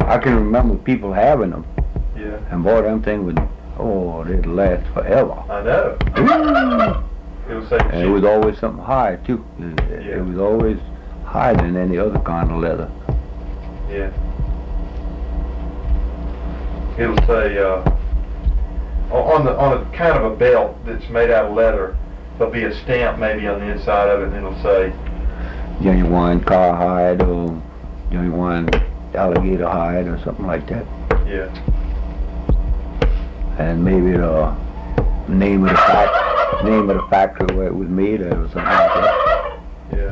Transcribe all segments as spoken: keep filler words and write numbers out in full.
I can remember people having them. Yeah. And boy, them things would, oh, they'd last forever. I know. It was like And it was always something high, too. It, Yeah. it was always higher than any other kind of leather. Yeah. It'll say, uh, on the on a kind of a belt that's made out of leather, there'll be a stamp maybe on the inside of it, and it'll say, Genuine car hide or genuine alligator hide or something like that. yeah, And maybe the name of the fact, name of the factory where it was made at or something like that. yeah.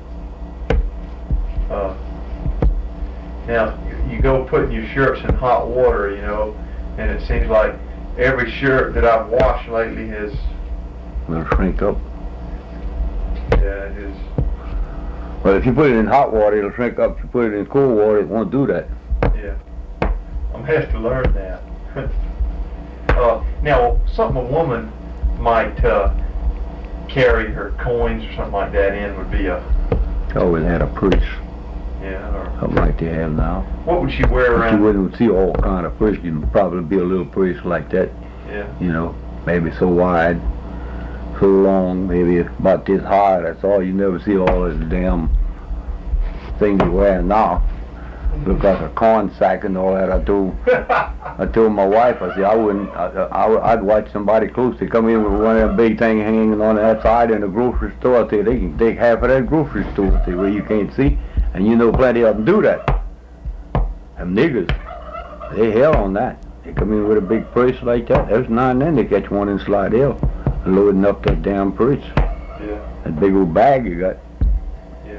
Uh, now, you, you go putting your shirts in hot water, you know, and it seems like every shirt that I've washed lately has, It'll shrink up. yeah, it is, Well, if you put it in hot water, it'll shrink up. If you put it in cold water, it won't do that. yeah. I'm gonna have to learn that. uh, now, something a woman might uh, carry her coins or something like that in would be a, She always had a purse, yeah, or something like they have now. what would she wear But you around? wouldn't see all kind of purse. You'd probably be a little purse like that, Yeah, you know, maybe so wide, so long, maybe about this high. That's all. You never see all this damn thing you wear now. Look like a corn sack and all that. I told, I told my wife, I said, I wouldn't, I, I, I'd watch somebody close to come in with one of them big things hanging on the outside in the grocery store. I say, they can take half of that grocery store, I say, where you can't see. And you know plenty of them do that. Them niggers, they hell on that. They come in with a big purse like that. Every now and then they catch one in Slidell, loading up that damn purse. yeah, That big old bag you got. yeah.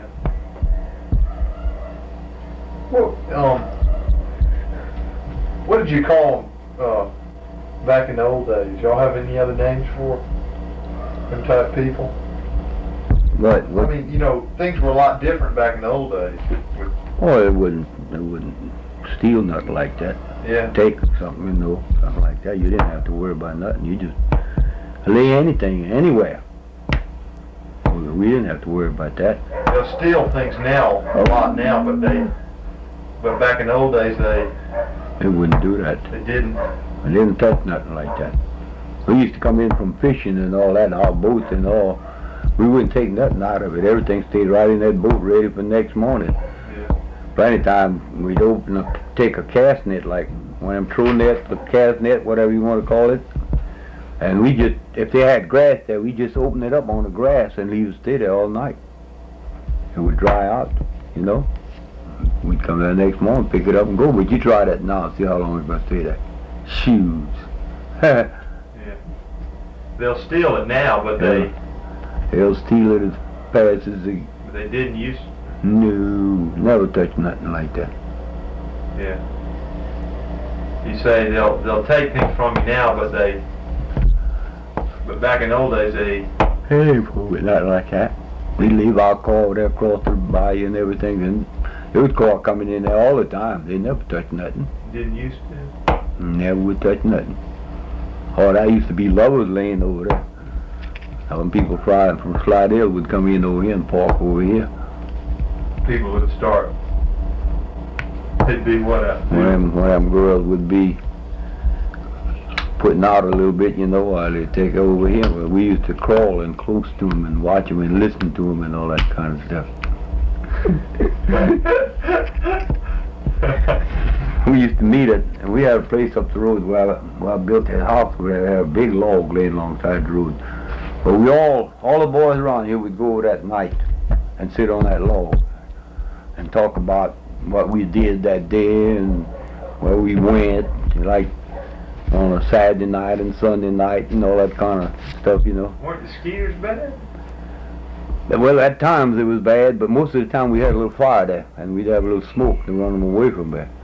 Well, um, what did you call them uh, back in the old days? Y'all have any other names for them type people? But I what? mean, you know, things were a lot different back in the old days. With, Oh, it wouldn't, it wouldn't steal nothing like that. yeah, Take something, you know, something like that. You didn't have to worry about nothing. You just lay anything, anywhere. We we didn't have to worry about that. they'll steal things now, a lot now, but they, but back in the old days, they, They wouldn't do that. they didn't. They didn't touch nothing like that. We used to come in from fishing and all that, our boats and all. We wouldn't take nothing out of it. Everything stayed right in that boat ready for the next morning. Yeah, Plenty of time we'd open a, take a cast net, like one of them true nets, a cast net, whatever you want to call it. And we just, if they had grass there, we just open it up on the grass and leave it stay there all night. It would dry out, you know. We'd come there the next morning, pick it up and go. But you try that now, see how long it's going to stay there. Shoes. yeah. They'll steal it now, but they, They'll steal it as fast as they... they didn't use. No, never touch nothing like that. Yeah. You say they'll they'll take things from you now, but they, but back in the old days they, Hey, fool, not like that. We leave our car there across the bayou and everything, and there was car coming in there all the time. They never touched nothing. didn't used to. Never would touch nothing. Oh, that used to be lovers laying over there. Now, when people flying from Slidell would come in over here and park over here. People would start. It'd be what a. One of them, one of them girls would be putting out a little bit, you know, while they take over here. Well, we used to crawl in close to them and watch them and listen to them and all that kind of stuff. We used to meet it, and we had a place up the road where I, where I built that house where they had a big log laying alongside the road. But we all, all the boys around here would go over that night and sit on that log and talk about what we did that day and where we went, like on a Saturday night and Sunday night and all that kind of stuff, you know. Weren't the skeeters bad? Well, at times it was bad, but most of the time we had a little fire there, and we'd have a little smoke to run them away from there.